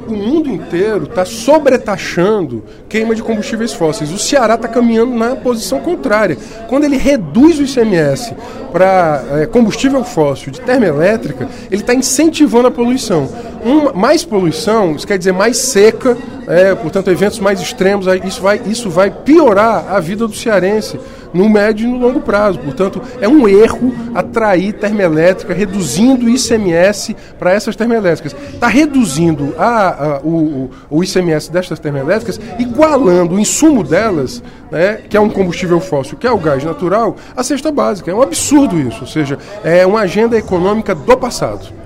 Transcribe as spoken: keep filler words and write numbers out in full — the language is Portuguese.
o mundo inteiro está sobretaxando queima de combustíveis fósseis. O Ceará está caminhando na posição contrária. Quando ele reduz o I C M S para é, combustível fóssil de termoelétrica, ele está incentivando a poluição. Um, mais poluição, isso quer dizer mais seca, é, portanto, eventos mais extremos, isso vai, isso vai piorar a vida do cearense no médio e no longo prazo. Portanto, é um erro atrair termoelétrica, reduzindo o I C M S para essas termoelétricas. Está reduzindo a, a, o, o I C M S destas termoelétricas, igualando o insumo delas, né, que é um combustível fóssil, que é o gás natural, à cesta básica. É um absurdo isso, ou seja, é uma agenda econômica do passado.